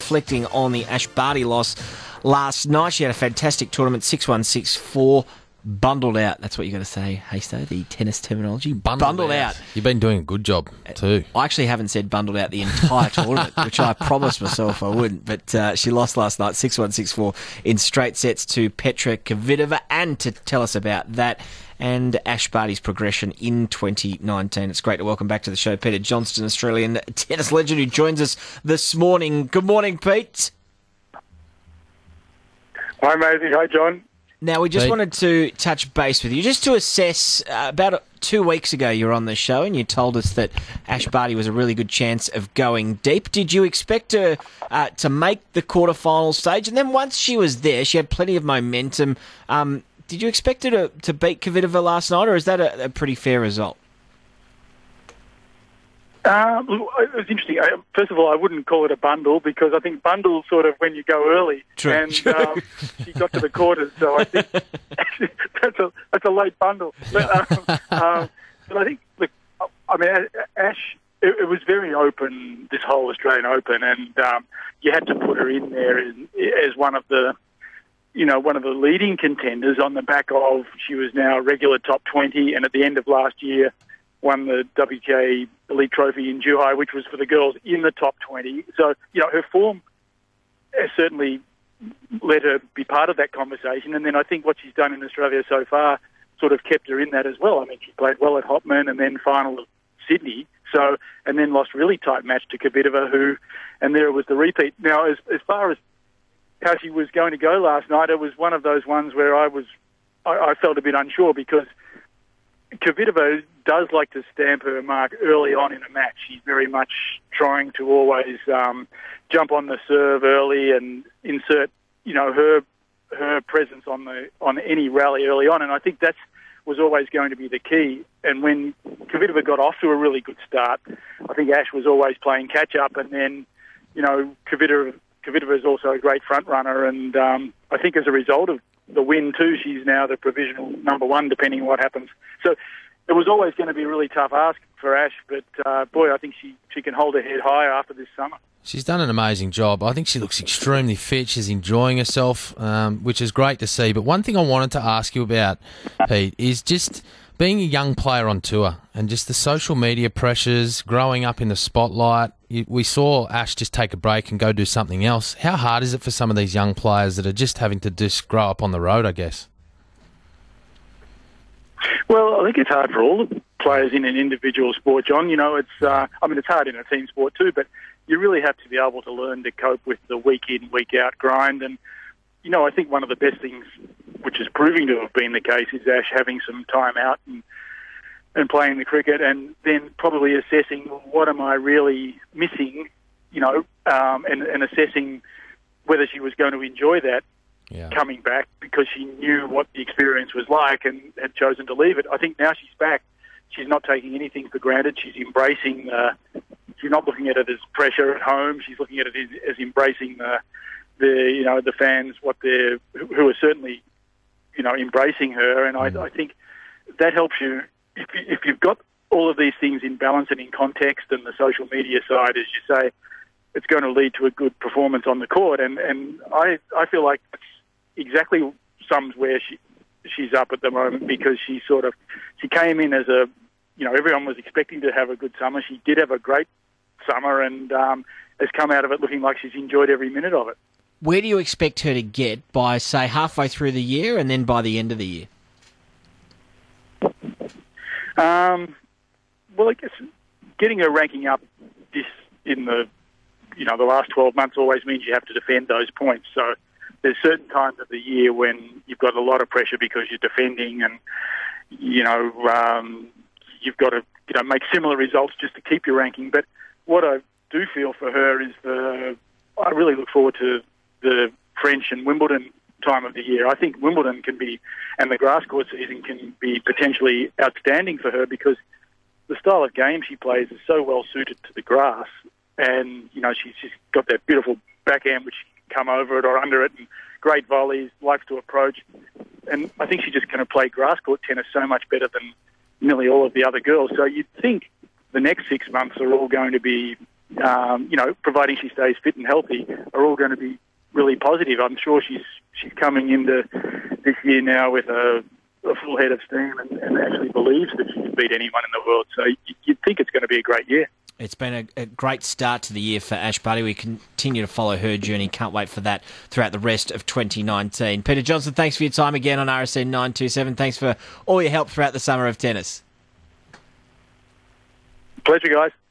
reflecting on the Ash Barty loss last night. She had a fantastic tournament, 6-1, 6-4. Bundled out. That's what you got to say, Haysto, the tennis terminology. Bundled out. You've been doing a good job too. I actually haven't said bundled out the entire tournament, which I promised myself I wouldn't. But she lost last night, 6-1, 6-4 in straight sets to Petra Kvitova. And to tell us about that and Ash Barty's progression in 2019, it's great to welcome back to the show Peter Johnston, Australian tennis legend, who joins us this morning. Good morning, Pete. Hi, Maisie. Hi, John. Now, we just wanted to touch base with you, just to assess, about 2 weeks ago you were on the show and you told us that Ash Barty was a really good chance of going deep. Did you expect her to make the quarterfinal stage? And then once she was there, she had plenty of momentum. Did you expect her to beat Kvitova last night, or is that a pretty fair result? It was interesting. First of all, I wouldn't call it a bundle because I think bundle sort of when you go early. True. And she got to the quarters, so I think that's a late bundle. But I think, look, I mean, Ash, it was very open, this whole Australian Open, and you had to put her in there as one of the leading contenders on the back of she was now a regular top 20, and at the end of last year won the WTA Elite Trophy in Zhuhai, which was for the girls in the top 20. So, her form has certainly let her be part of that conversation. And then I think what she's done in Australia so far sort of kept her in that as well. I mean, she played well at Hopman and then final of Sydney. So, and then lost really tight match to Kvitova, and there was the repeat. Now, as far as how she was going to go last night, it was one of those ones where I felt a bit unsure because Kvitova does like to stamp her mark early on in a match. She's very much trying to always jump on the serve early and insert, her presence on any rally early on. And I think that was always going to be the key. And when Kvitova got off to a really good start, I think Ash was always playing catch up. And then, Kvitova is also a great front runner. And I think as a result of the win too, she's now the provisional number one, depending on what happens. So it was always going to be a really tough ask for Ash, but boy, I think she can hold her head high after this summer. She's done an amazing job. I think she looks extremely fit. She's enjoying herself, which is great to see. But one thing I wanted to ask you about, Pete, is just being a young player on tour and just the social media pressures, growing up in the spotlight. We saw Ash just take a break and go do something else. How hard is it for some of these young players that are just having to just grow up on the road, I guess? Well, I think it's hard for all the players in an individual sport, John. It's hard in a team sport too, but you really have to be able to learn to cope with the week in, week out grind. And, I think one of the best things, which is proving to have been the case, is Ash having some time out and playing the cricket and then probably assessing what am I really missing, and assessing whether she was going to enjoy that coming back because she knew what the experience was like and had chosen to leave it. I think now she's back. She's not taking anything for granted. She's embracing she's not looking at it as pressure at home. She's looking at it as embracing the fans, who are certainly, embracing her. And I think that helps you if you've got all of these things in balance and in context, and the social media side, as you say, it's going to lead to a good performance on the court. And I feel like it's exactly sums where she's up at the moment, because she came in as everyone was expecting to have a good summer. She did have a great summer and has come out of it looking like she's enjoyed every minute of it. Where do you expect her to get by, say, halfway through the year and then by the end of the year? Well, I guess getting her ranking up in the last 12 months always means you have to defend those points. So there's certain times of the year when you've got a lot of pressure because you're defending, and you've got to make similar results just to keep your ranking. But what I do feel for her is I really look forward to the French and Wimbledon time of the year. I think Wimbledon and the grass court season can be potentially outstanding for her, because the style of game she plays is so well suited to the grass, and she's just got that beautiful backhand which can come over it or under it, and great volleys, likes to approach, and I think she's just going to play grass court tennis so much better than nearly all of the other girls. So you'd think the next 6 months are all going to be providing she stays fit and healthy, are all going to be really positive. I'm sure she's coming into this year now with a full head of steam and actually believes that she can beat anyone in the world. So you'd think it's going to be a great year. It's been a great start to the year for Ash Barty. We continue to follow her journey. Can't wait for that throughout the rest of 2019. Peter Johnson, thanks for your time again on RSN 927. Thanks for all your help throughout the summer of tennis. Pleasure, guys.